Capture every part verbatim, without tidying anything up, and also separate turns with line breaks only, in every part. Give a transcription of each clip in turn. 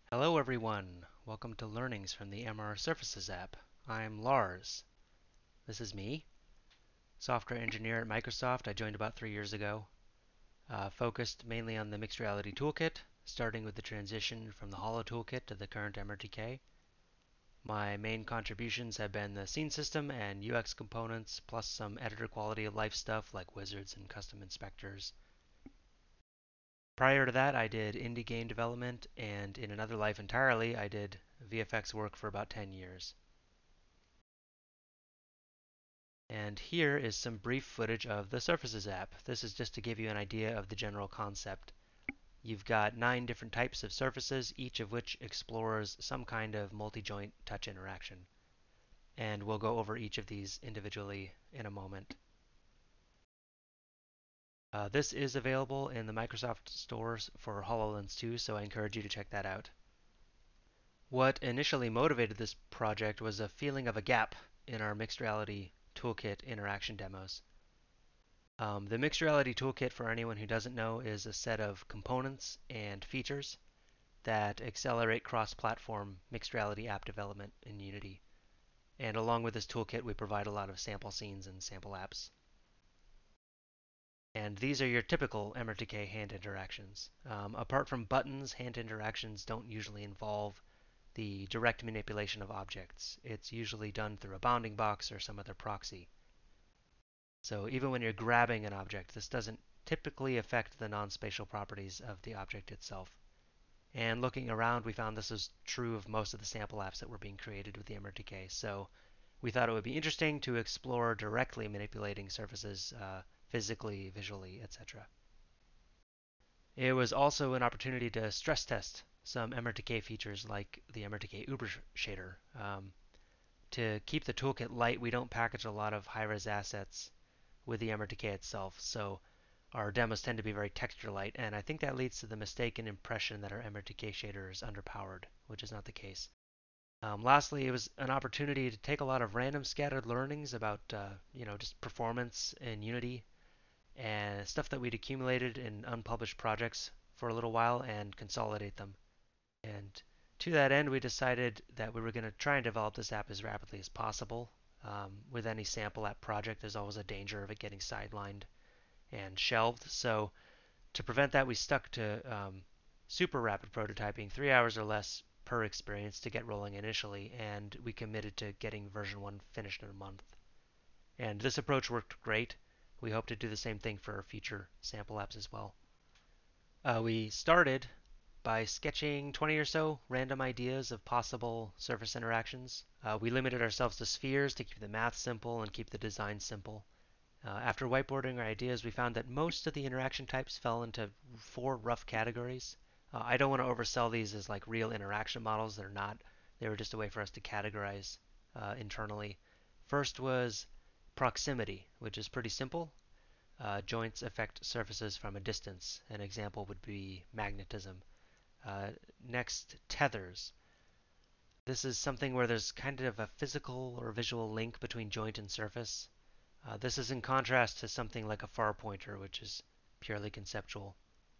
Hello everyone, welcome to Learnings from the M R Surfaces app. I'm Lars. This is me, software engineer at Microsoft. I joined about three years ago, uh, focused mainly on the mixed reality toolkit, starting with the transition from the Holo toolkit to the current M R T K. My main contributions have been the scene system and U X components, plus some editor quality of life stuff like wizards and custom inspectors. Prior to that, I did indie game development, and in another life entirely, I did V F X work for about ten years. And here is some brief footage of the Surfaces app. This is just to give you an idea of the general concept. You've got nine different types of surfaces, each of which explores some kind of multi-joint touch interaction. And we'll go over each of these individually in a moment. Uh, this is available in the Microsoft stores for HoloLens two, so I encourage you to check that out. What initially motivated this project was a feeling of a gap in our mixed reality toolkit interaction demos. Um, the Mixed Reality Toolkit, for anyone who doesn't know, is a set of components and features that accelerate cross-platform mixed reality app development in Unity. And along with this toolkit, we provide a lot of sample scenes and sample apps. And these are your typical M R T K hand interactions. Um, apart from buttons, hand interactions don't usually involve the direct manipulation of objects. It's usually done through a bounding box or some other proxy. So even when you're grabbing an object, this doesn't typically affect the non-spatial properties of the object itself. And looking around, we found this is true of most of the sample apps that were being created with the M R T K. So we thought it would be interesting to explore directly manipulating surfaces uh, physically, visually, et cetera. It was also an opportunity to stress test some M R T K features like the M R T K Uber shader. Um, to keep the toolkit light, we don't package a lot of high-res assets with the M R T K itself, so our demos tend to be very texture light, and I think that leads to the mistaken impression that our M R T K shader is underpowered, which is not the case. Um, lastly, it was an opportunity to take a lot of random scattered learnings about, uh, you know, just performance in Unity and stuff that we'd accumulated in unpublished projects for a little while and consolidate them. And to that end, we decided that we were going to try and develop this app as rapidly as possible. Um, with any sample app project, there's always a danger of it getting sidelined and shelved. So to prevent that, we stuck to um, super rapid prototyping, three hours or less per experience to get rolling initially, and we committed to getting version one finished in a month. And this approach worked great. We hope to do the same thing for our future sample apps as well. Uh, we started by sketching twenty or so random ideas of possible surface interactions. Uh, we limited ourselves to spheres to keep the math simple and keep the design simple. Uh, after whiteboarding our ideas, we found that most of the interaction types fell into four rough categories. Uh, I don't want to oversell these as like real interaction models. They're not. They were just a way for us to categorize uh, internally. First was proximity, which is pretty simple. Uh, joints affect surfaces from a distance. An example would be magnetism. Uh, next, tethers. This is something where there's kind of a physical or visual link between joint and surface. Uh, this is in contrast to something like a far pointer, which is purely conceptual.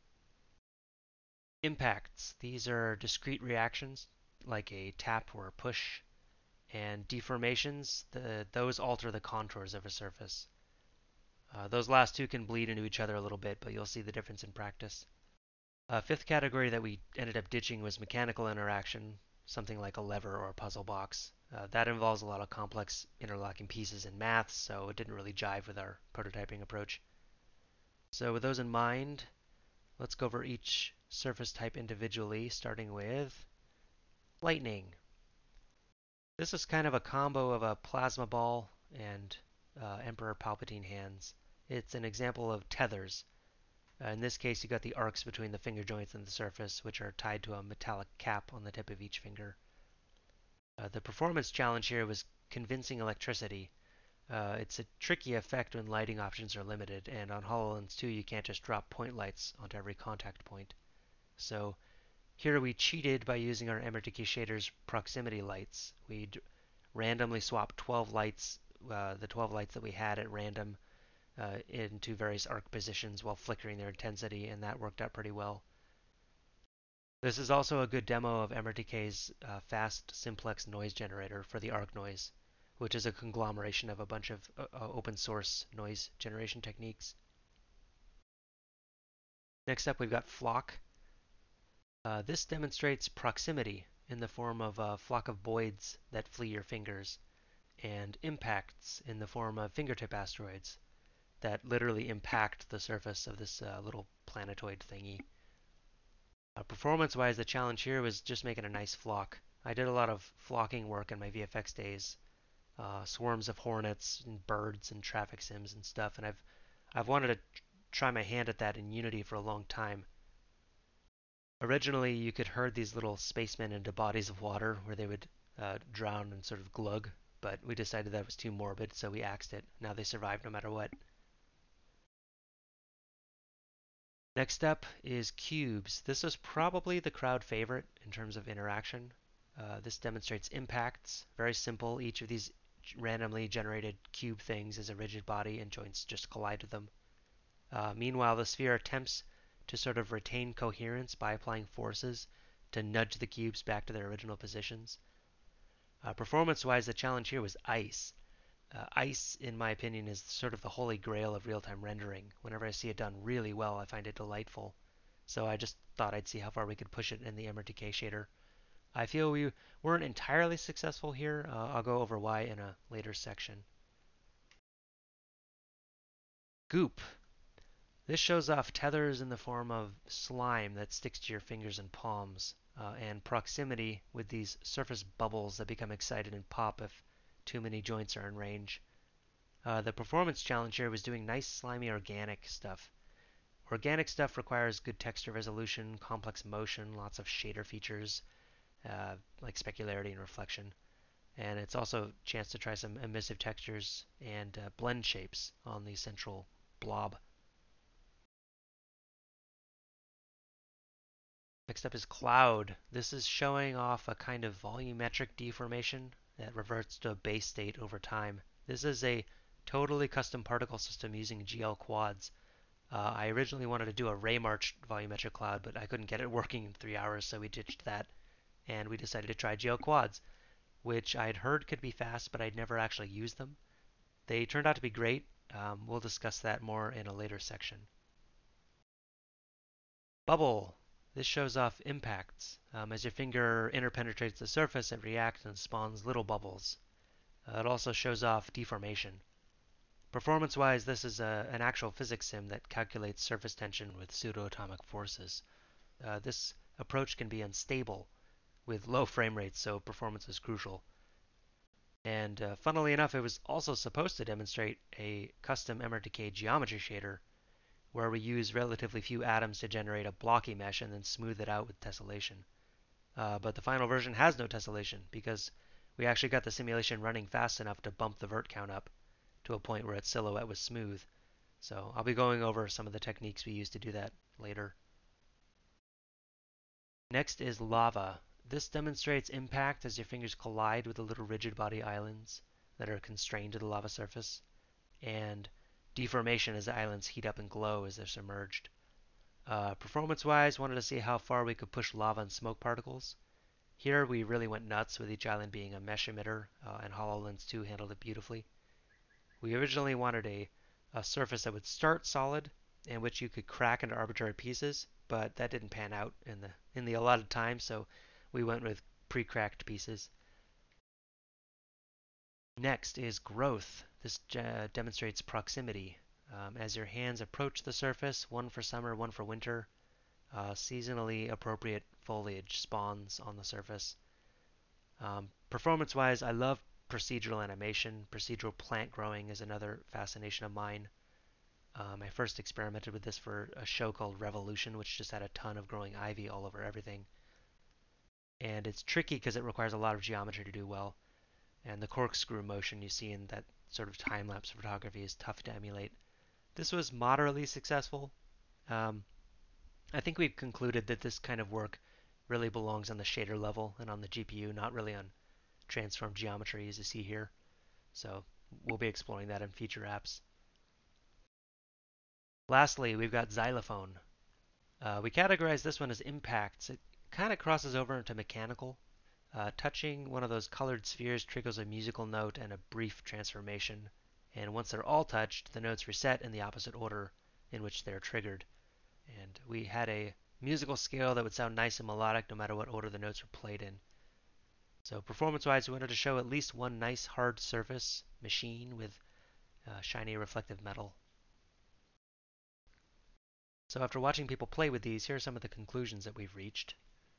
Impacts. These are discrete reactions, like a tap or a push. And deformations, the, those alter the contours of a surface. Uh, those last two can bleed into each other a little bit, but you'll see the difference in practice. A fifth category that we ended up ditching was mechanical interaction, something like a lever or a puzzle box. Uh, that involves a lot of complex interlocking pieces in math, so it didn't really jive with our prototyping approach. So with those in mind, let's go over each surface type individually, starting with lightning. This is kind of a combo of a plasma ball and uh, Emperor Palpatine hands. It's an example of tethers. Uh, in this case, you got the arcs between the finger joints and the surface, which are tied to a metallic cap on the tip of each finger. Uh, the performance challenge here was convincing electricity. Uh, it's a tricky effect when lighting options are limited, and on HoloLens two you can't just drop point lights onto every contact point. So here we cheated by using our M R T K shader's proximity lights. We randomly swapped twelve lights, uh, the twelve lights that we had at random, uh, into various arc positions while flickering their intensity, and that worked out pretty well. This is also a good demo of Emrtk's uh, fast simplex noise generator for the Arc Noise, which is a conglomeration of a bunch of uh, uh, open source noise generation techniques. Next up, we've got Flock. Uh, this demonstrates proximity in the form of a flock of Boids that flee your fingers, and impacts in the form of fingertip asteroids that literally impact the surface of this uh, little planetoid thingy. Uh, Performance-wise, the challenge here was just making a nice flock. I did a lot of flocking work in my V F X days, uh, swarms of hornets and birds and traffic sims and stuff, and I've I've wanted to try my hand at that in Unity for a long time. Originally, you could herd these little spacemen into bodies of water where they would uh, drown and sort of glug, but we decided that was too morbid, so we axed it. Now they survive no matter what. Next up is cubes. This was probably the crowd favorite in terms of interaction. Uh, this demonstrates impacts. Very simple. Each of these randomly generated cube things is a rigid body and joints just collide with them. Uh, meanwhile, the sphere attempts to sort of retain coherence by applying forces to nudge the cubes back to their original positions. Uh, Performance-wise, the challenge here was ice. Uh, ice, in my opinion, is sort of the holy grail of real-time rendering. Whenever I see it done really well, I find it delightful. So I just thought I'd see how far we could push it in the Emrtk shader. I feel we weren't entirely successful here. Uh, I'll go over why in a later section. Goop. This shows off tethers in the form of slime that sticks to your fingers and palms, uh, and proximity with these surface bubbles that become excited and pop if too many joints are in range. Uh, the performance challenge here was doing nice, slimy, organic stuff. Organic stuff requires good texture resolution, complex motion, lots of shader features, uh, like specularity and reflection. And it's also a chance to try some emissive textures and uh, blend shapes on the central blob. Next up is cloud. This is showing off a kind of volumetric deformation that reverts to a base state over time. This is a totally custom particle system using G L quads. Uh, I originally wanted to do a Raymarch volumetric cloud, but I couldn't get it working in three hours, so we ditched that. And we decided to try G L quads, which I'd heard could be fast, but I'd never actually used them. They turned out to be great. Um, we'll discuss that more in a later section. Bubble. This shows off impacts. Um, as your finger interpenetrates the surface, it reacts and spawns little bubbles. Uh, it also shows off deformation. Performance-wise, this is a, an actual physics sim that calculates surface tension with pseudo-atomic forces. Uh, this approach can be unstable with low frame rates, so performance is crucial. And uh, funnily enough, it was also supposed to demonstrate a custom Emrtk geometry shader where we use relatively few atoms to generate a blocky mesh and then smooth it out with tessellation. Uh, but the final version has no tessellation because we actually got the simulation running fast enough to bump the vert count up to a point where its silhouette was smooth. So I'll be going over some of the techniques we used to do that later. Next is lava. This demonstrates impact as your fingers collide with the little rigid body islands that are constrained to the lava surface, and deformation as the islands heat up and glow as they're submerged. Uh, Performance-wise, wanted to see how far we could push lava and smoke particles. Here we really went nuts with each island being a mesh emitter, uh, and HoloLens two handled it beautifully. We originally wanted a, a surface that would start solid and which you could crack into arbitrary pieces, but that didn't pan out in the in the allotted time, so we went with pre-cracked pieces. Next is growth. This uh, demonstrates proximity. Um, as your hands approach the surface, one for summer, one for winter, uh, seasonally appropriate foliage spawns on the surface. Um, Performance-wise, I love procedural animation. Procedural plant growing is another fascination of mine. Um, I first experimented with this for a show called Revolution, which just had a ton of growing ivy all over everything. And it's tricky because it requires a lot of geometry to do well. And the corkscrew motion you see in that sort of time-lapse photography is tough to emulate. This was moderately successful. Um, I think we've concluded that this kind of work really belongs on the shader level and on the G P U, not really on transform geometry as you see here. So we'll be exploring that in future apps. Lastly, we've got xylophone. Uh, we categorize this one as impacts. It kind of crosses over into mechanical. Uh, touching one of those colored spheres triggers a musical note and a brief transformation. And once they're all touched, the notes reset in the opposite order in which they're triggered. And we had a musical scale that would sound nice and melodic no matter what order the notes were played in. So performance-wise, we wanted to show at least one nice hard surface machine with uh, shiny reflective metal. So after watching people play with these, here are some of the conclusions that we've reached.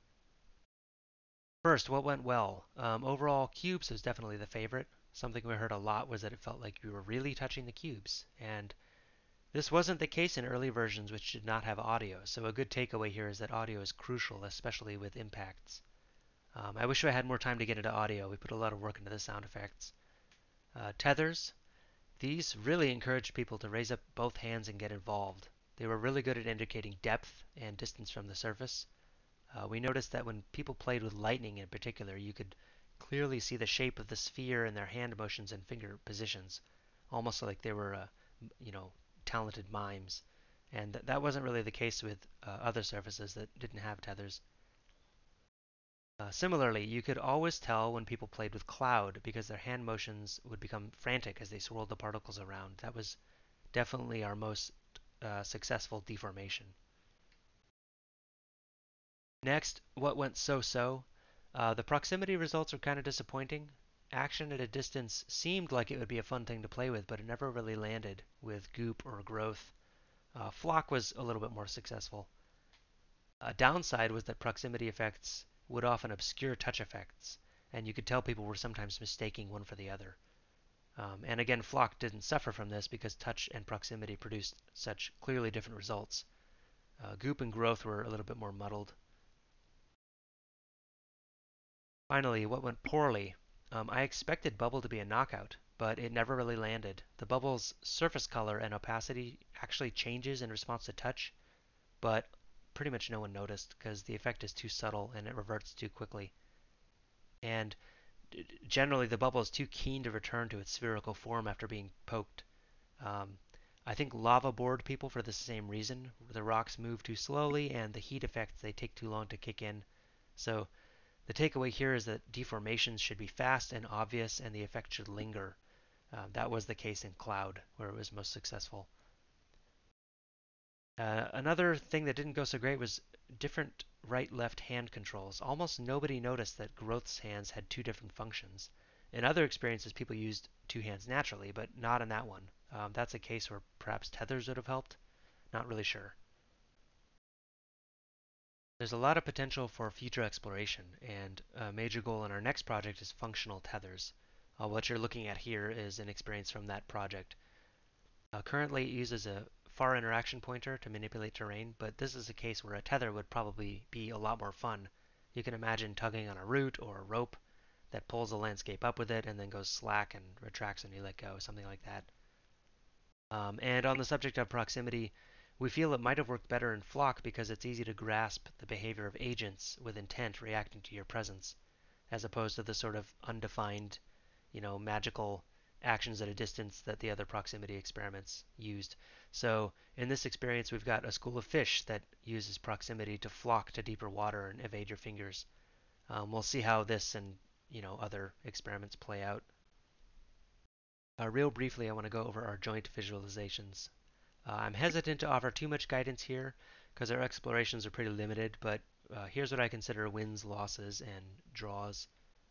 First, what went well? Um, overall, cubes was definitely the favorite. Something we heard a lot was that it felt like you were really touching the cubes. And this wasn't the case in early versions which did not have audio. So a good takeaway here is that audio is crucial, especially with impacts. Um, I wish I had more time to get into audio. We put a lot of work into the sound effects. Uh, tethers. These really encouraged people to raise up both hands and get involved. They were really good at indicating depth and distance from the surface. Uh, we noticed that when people played with lightning in particular, you could clearly see the shape of the sphere in their hand motions and finger positions, almost like they were, uh, you know, talented mimes. And th that wasn't really the case with uh, other surfaces that didn't have tethers. Uh, similarly, you could always tell when people played with cloud because their hand motions would become frantic as they swirled the particles around. That was definitely our most uh, successful deformation. Next, what went so-so? Uh, the proximity results are kind of disappointing. Action at a distance seemed like it would be a fun thing to play with, but it never really landed with goop or growth. Uh, Flock was a little bit more successful. A downside was that proximity effects would often obscure touch effects, and you could tell people were sometimes mistaking one for the other. Um, and again, Flock didn't suffer from this because touch and proximity produced such clearly different results. Uh, goop and growth were a little bit more muddled. Finally, what went poorly? Um, I expected Bubble to be a knockout, but it never really landed. The bubble's surface color and opacity actually changes in response to touch, but pretty much no one noticed because the effect is too subtle and it reverts too quickly. And generally, the bubble is too keen to return to its spherical form after being poked. Um, I think lava bored people for the same reason. The rocks move too slowly and the heat effects, they take too long to kick in. So the takeaway here is that deformations should be fast and obvious and the effect should linger. Uh, that was the case in Cloud, where it was most successful. Uh, another thing that didn't go so great was different right-left hand controls. Almost nobody noticed that Growth's hands had two different functions. In other experiences, people used two hands naturally, but not in that one. Um, that's a case where perhaps tethers would have helped. Not really sure. There's a lot of potential for future exploration, and a major goal in our next project is functional tethers. Uh, what you're looking at here is an experience from that project. Uh, currently, it uses a far interaction pointer to manipulate terrain, but this is a case where a tether would probably be a lot more fun. You can imagine tugging on a root or a rope that pulls the landscape up with it and then goes slack and retracts when you let go, something like that. Um, and on the subject of proximity, we feel it might have worked better in Flock because it's easy to grasp the behavior of agents with intent reacting to your presence, as opposed to the sort of undefined, you know, magical actions at a distance that the other proximity experiments used. So in this experience, we've got a school of fish that uses proximity to flock to deeper water and evade your fingers. Um, we'll see how this and you know other experiments play out. Uh, real briefly, I want to go over our joint visualizations. Uh, I'm hesitant to offer too much guidance here because our explorations are pretty limited, but uh, here's what I consider wins, losses, and draws.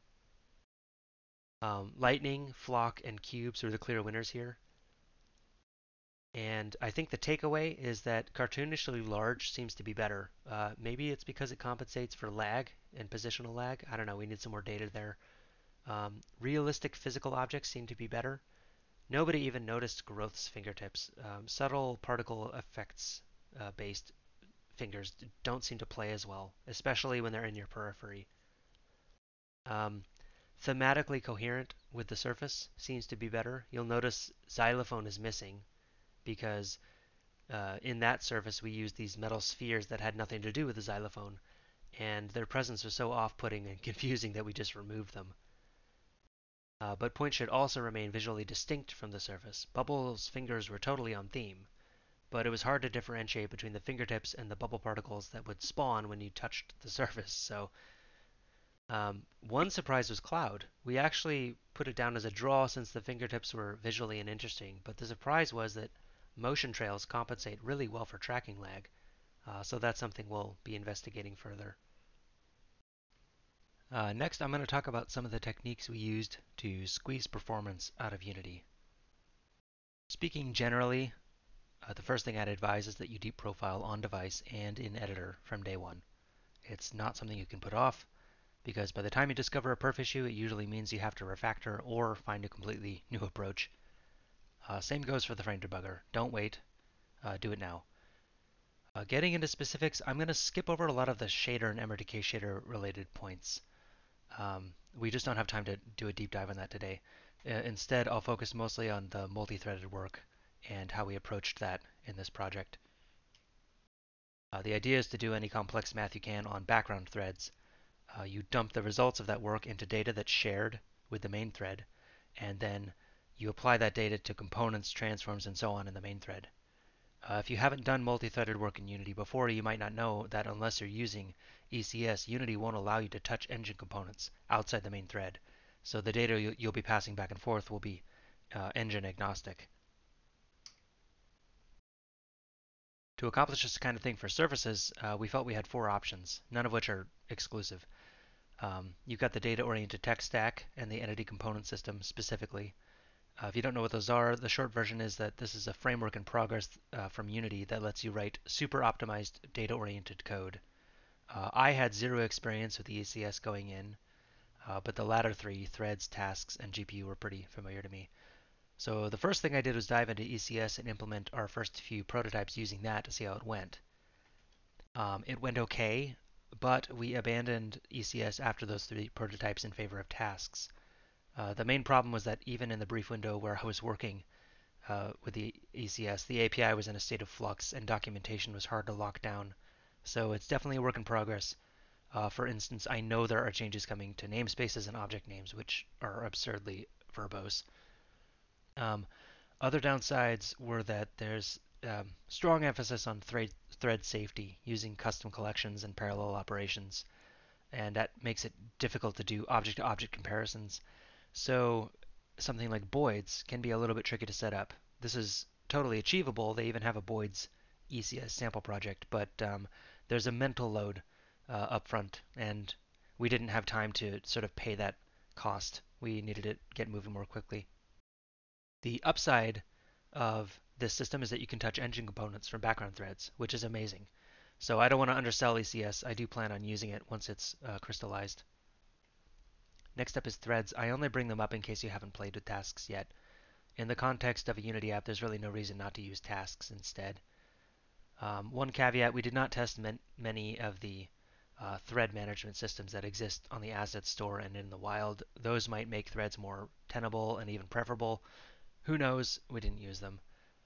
Um, lightning, flock, and cubes are the clear winners here. And I think the takeaway is that cartoonishly large seems to be better. Uh, maybe it's because it compensates for lag and positional lag. I don't know. We need some more data there. Um, realistic physical objects seem to be better. Nobody even noticed Growth's fingertips. Um, subtle particle effects uh, based fingers don't seem to play as well, especially when they're in your periphery. Um, thematically coherent with the surface seems to be better. You'll notice xylophone is missing because uh, in that surface we used these metal spheres that had nothing to do with the xylophone, and their presence was so off-putting and confusing that we just removed them. Uh, but points should also remain visually distinct from the surface. Bubbles' fingers were totally on theme, but it was hard to differentiate between the fingertips and the bubble particles that would spawn when you touched the surface. So um, one surprise was cloud. We actually put it down as a draw since the fingertips were visually uninteresting, but the surprise was that motion trails compensate really well for tracking lag. Uh, so that's something we'll be investigating further. Uh, next, I'm going to talk about some of the techniques we used to squeeze performance out of Unity. Speaking generally, uh, the first thing I'd advise is that you deep profile on device and in editor from day one. It's not something you can put off, because by the time you discover a perf issue, it usually means you have to refactor or find a completely new approach. Uh, same goes for the frame debugger. Don't wait. Uh, do it now. Uh, getting into specifics, I'm going to skip over a lot of the shader and M R T K shader related points. Um, we just don't have time to do a deep dive on that today. Uh, instead, I'll focus mostly on the multi-threaded work and how we approached that in this project. Uh, the idea is to do any complex math you can on background threads. Uh, you dump the results of that work into data that's shared with the main thread, and then you apply that data to components, transforms, and so on in the main thread. Uh, if you haven't done multi-threaded work in Unity before, you might not know that unless you're using E C S, Unity won't allow you to touch engine components outside the main thread. So the data you, you'll be passing back and forth will be uh, engine agnostic. To accomplish this kind of thing for surfaces, uh, we felt we had four options, none of which are exclusive. Um, you've got the data-oriented tech stack and the entity component system specifically. Uh, if you don't know what those are, the short version is that this is a framework in progress uh, from Unity that lets you write super optimized data-oriented code. Uh, I had zero experience with E C S going in, uh, but the latter three, threads, tasks, and G P U, were pretty familiar to me. So the first thing I did was dive into E C S and implement our first few prototypes using that to see how it went. Um, it went okay, but we abandoned E C S after those three prototypes in favor of tasks. Uh, the main problem was that even in the brief window where I was working uh, with the E C S, the A P I was in a state of flux and documentation was hard to lock down. So it's definitely a work in progress. Uh, for instance, I know there are changes coming to namespaces and object names, which are absurdly verbose. Um, other downsides were that there's um, strong emphasis on thread, thread safety using custom collections and parallel operations, and that makes it difficult to do object-to-object comparisons. So something like Boids can be a little bit tricky to set up. This is totally achievable. They even have a Boids E C S sample project, but um, there's a mental load uh, up front, and we didn't have time to sort of pay that cost. We needed to get moving more quickly. The upside of this system is that you can touch engine components from background threads, which is amazing. So I don't want to undersell E C S. I do plan on using it once it's uh, crystallized. Next up is threads. I only bring them up in case you haven't played with tasks yet. In the context of a Unity app, there's really no reason not to use tasks instead. Um, one caveat, we did not test many of the uh, thread management systems that exist on the asset store and in the wild. Those might make threads more tenable and even preferable. Who knows? We didn't use them.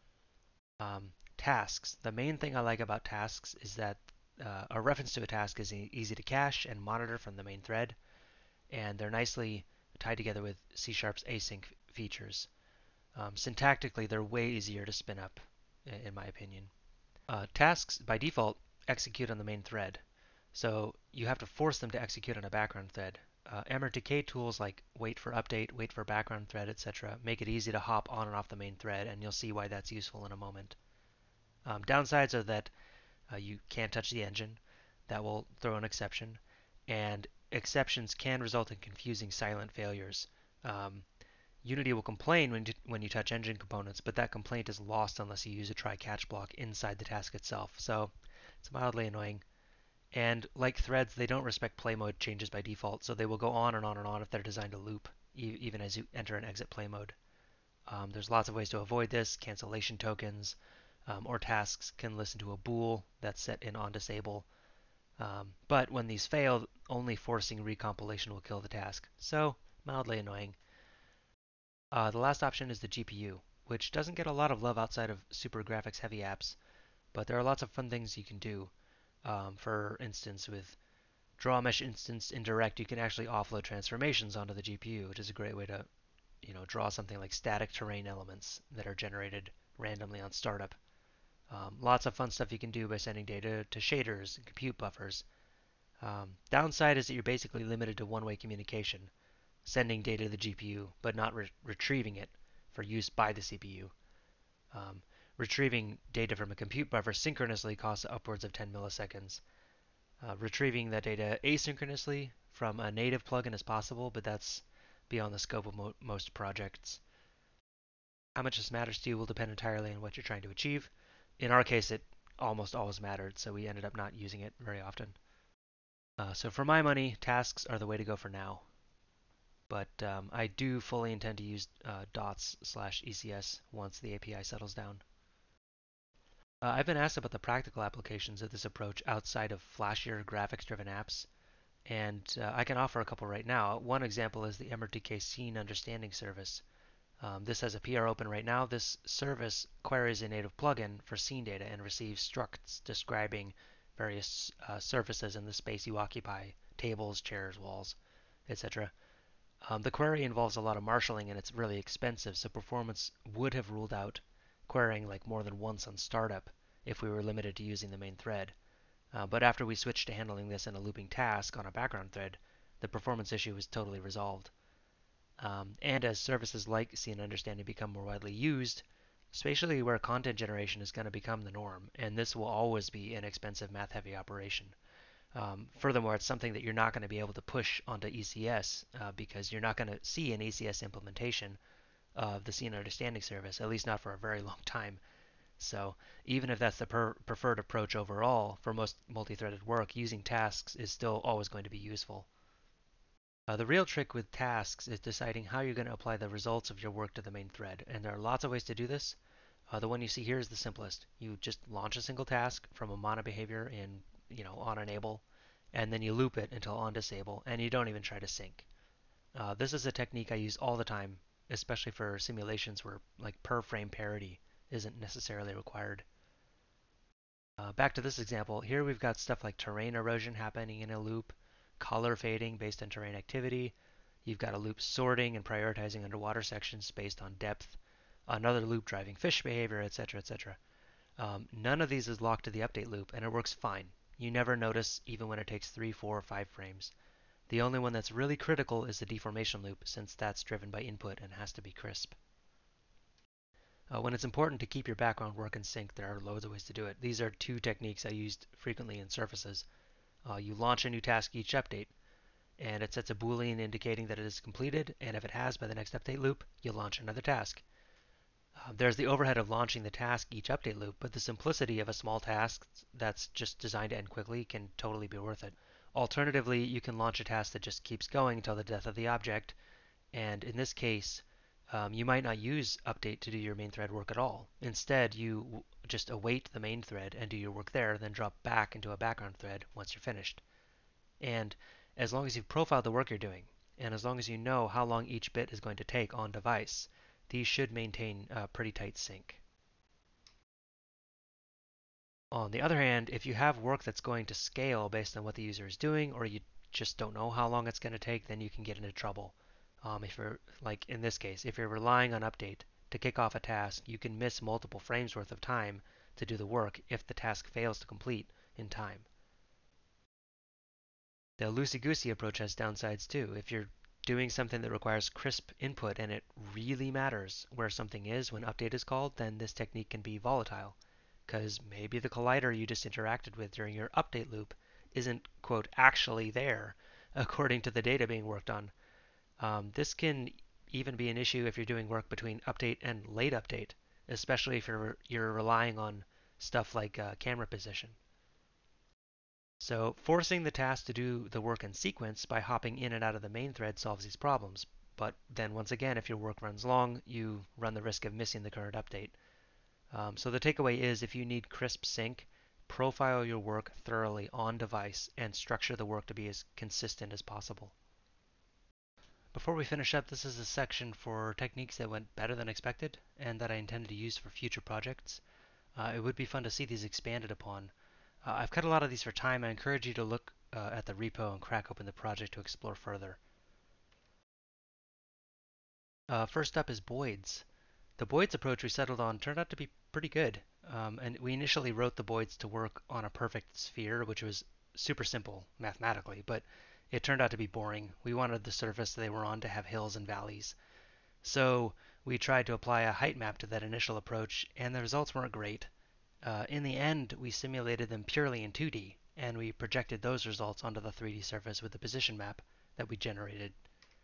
Um, tasks. The main thing I like about tasks is that uh, a reference to a task is e easy to cache and monitor from the main thread, and they're nicely tied together with C Sharp's async features. Um, syntactically, they're way easier to spin up, in my opinion. Uh, tasks, by default, execute on the main thread, so you have to force them to execute on a background thread. Uh, M R T K tools like wait for update, wait for background thread, et cetera make it easy to hop on and off the main thread, and you'll see why that's useful in a moment. Um, downsides are that uh, you can't touch the engine. That will throw an exception, and exceptions can result in confusing silent failures. Um, Unity will complain when, when you touch engine components, but that complaint is lost unless you use a try-catch block inside the task itself, so it's mildly annoying. And like threads, they don't respect play mode changes by default, so they will go on and on and on if they're designed to loop, e even as you enter and exit play mode. Um, there's lots of ways to avoid this. Cancellation tokens um, or tasks can listen to a bool that's set in on disable. Um, but when these fail, only forcing recompilation will kill the task. So mildly annoying. Uh, the last option is the G P U, which doesn't get a lot of love outside of super graphics heavy apps, but there are lots of fun things you can do. Um, for instance, with Draw Mesh Instance Indirect, you can actually offload transformations onto the G P U, which is a great way to, you know, draw something like static terrain elements that are generated randomly on startup. Um, lots of fun stuff you can do by sending data to shaders and compute buffers. Um, downside is that you're basically limited to one-way communication, sending data to the G P U, but not re- retrieving it for use by the C P U. Um, retrieving data from a compute buffer synchronously costs upwards of ten milliseconds. Uh, retrieving that data asynchronously from a native plugin is possible, but that's beyond the scope of mo- most projects. How much this matters to you will depend entirely on what you're trying to achieve. In our case, it almost always mattered, so we ended up not using it very often. Uh, so for my money, tasks are the way to go for now. But um, I do fully intend to use uh, dots slash E C S once the A P I settles down. Uh, I've been asked about the practical applications of this approach outside of flashier graphics-driven apps, and uh, I can offer a couple right now. One example is the M R T K Scene Understanding Service. Um, this has a P R open right now. This service queries a native plugin for scene data and receives structs describing various uh, surfaces in the space you occupy, tables, chairs, walls, et cetera. Um, the query involves a lot of marshalling and it's really expensive, so performance would have ruled out querying like more than once on startup if we were limited to using the main thread. Uh, but after we switched to handling this in a looping task on a background thread, the performance issue was totally resolved. Um, and as services like Scene Understanding become more widely used, spatially where content generation is going to become the norm, and this will always be an expensive math-heavy operation. Um, furthermore, it's something that you're not going to be able to push onto E C S uh, because you're not going to see an E C S implementation of the Scene Understanding service, at least not for a very long time. So even if that's the per- preferred approach overall for most multi-threaded work, using tasks is still always going to be useful. Uh, the real trick with tasks is deciding how you're going to apply the results of your work to the main thread, and there are lots of ways to do this. Uh, the one you see here is the simplest. You just launch a single task from a mono behavior in, you know, on enable, and then you loop it until on disable, and you don't even try to sync. Uh, this is a technique I use all the time, especially for simulations where like per frame parity isn't necessarily required. Uh, back to this example, here we've got stuff like terrain erosion happening in a loop, color fading based on terrain activity. You've got a loop sorting and prioritizing underwater sections based on depth, another loop driving fish behavior, et cetera, et cetera. Um, none of these is locked to the update loop, and it works fine. You never notice even when it takes three, four, or five frames. The only one that's really critical is the deformation loop, since that's driven by input and has to be crisp. Uh, when it's important to keep your background work in sync, there are loads of ways to do it. These are two techniques I used frequently in surfaces. Uh, you launch a new task each update, and it sets a boolean indicating that it is completed, and if it has by the next update loop, you launch another task. Uh, there's the overhead of launching the task each update loop, but the simplicity of a small task that's just designed to end quickly can totally be worth it. Alternatively, you can launch a task that just keeps going until the death of the object, and in this case, um, you might not use update to do your main thread work at all. Instead, you just await the main thread and do your work there, then drop back into a background thread once you're finished. And as long as you've profiled the work you're doing, and as long as you know how long each bit is going to take on device, these should maintain a pretty tight sync. On the other hand, if you have work that's going to scale based on what the user is doing, or you just don't know how long it's going to take, then you can get into trouble. Um, if you're, like in this case, if you're relying on update to kick off a task, you can miss multiple frames worth of time to do the work if the task fails to complete in time. The loosey-goosey approach has downsides too. If you're doing something that requires crisp input and it really matters where something is when update is called, then this technique can be volatile, because maybe the collider you just interacted with during your update loop isn't, quote, actually there, according to the data being worked on. Um, this can even be an issue if you're doing work between update and late update, especially if you're, you're relying on stuff like uh, camera position. So forcing the task to do the work in sequence by hopping in and out of the main thread solves these problems. But then once again, if your work runs long, you run the risk of missing the current update. Um, so the takeaway is if you need crisp sync, profile your work thoroughly on device and structure the work to be as consistent as possible. Before we finish up, this is a section for techniques that went better than expected and that I intended to use for future projects. Uh, it would be fun to see these expanded upon. Uh, I've cut a lot of these for time. I encourage you to look uh, at the repo and crack open the project to explore further. Uh, first up is Boids. The Boids approach we settled on turned out to be pretty good. Um, and we initially wrote the Boids to work on a perfect sphere, which was super simple mathematically, but it turned out to be boring. We wanted the surface they were on to have hills and valleys. So we tried to apply a height map to that initial approach, and the results weren't great. Uh, in the end, we simulated them purely in two D, and we projected those results onto the three D surface with the position map that we generated.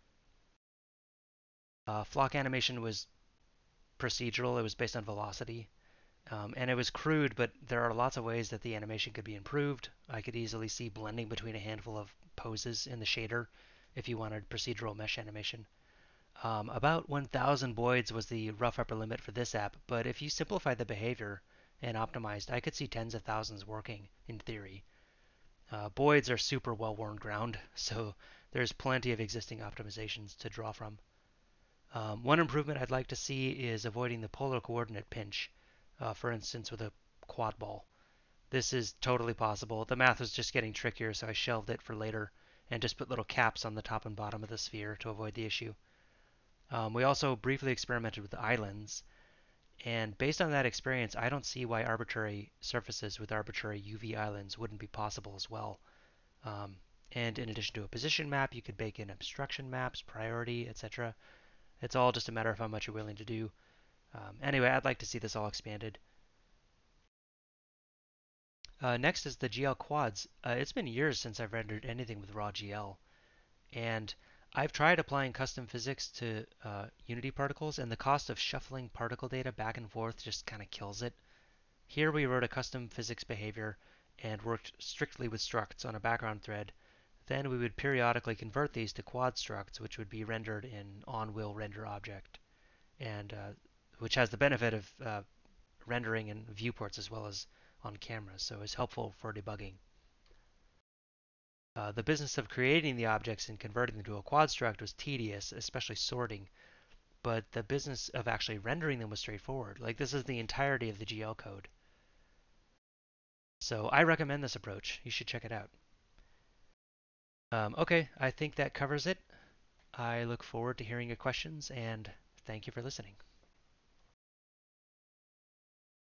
Uh, flock animation was procedural, it was based on velocity. Um, and it was crude, but there are lots of ways that the animation could be improved. I could easily see blending between a handful of poses in the shader if you wanted procedural mesh animation. Um, about one thousand Boids was the rough upper limit for this app, but if you simplify the behavior and optimized, I could see tens of thousands working in theory. Uh, Boids are super well-worn ground, so there's plenty of existing optimizations to draw from. Um, one improvement I'd like to see is avoiding the polar coordinate pinch, uh, for instance with a quad ball. This is totally possible. The math was just getting trickier, so I shelved it for later and just put little caps on the top and bottom of the sphere to avoid the issue. Um, we also briefly experimented with islands, and based on that experience, I don't see why arbitrary surfaces with arbitrary U V islands wouldn't be possible as well. Um, and in addition to a position map, you could bake in obstruction maps, priority, et cetera. It's all just a matter of how much you're willing to do. Um, anyway, I'd like to see this all expanded. Uh, next is the G L quads. Uh, it's been years since I've rendered anything with raw G L, and I've tried applying custom physics to uh, Unity particles, and the cost of shuffling particle data back and forth just kind of kills it. Here we wrote a custom physics behavior and worked strictly with structs on a background thread. Then we would periodically convert these to quad structs, which would be rendered in on-will render object, and uh, which has the benefit of uh, rendering in viewports as well as on cameras, so it's helpful for debugging. Uh, the business of creating the objects and converting them to a quad struct was tedious, especially sorting, but the business of actually rendering them was straightforward. Like this is the entirety of the G L code. So I recommend this approach. You should check it out. Um, okay, I think that covers it. I look forward to hearing your questions and thank you for listening.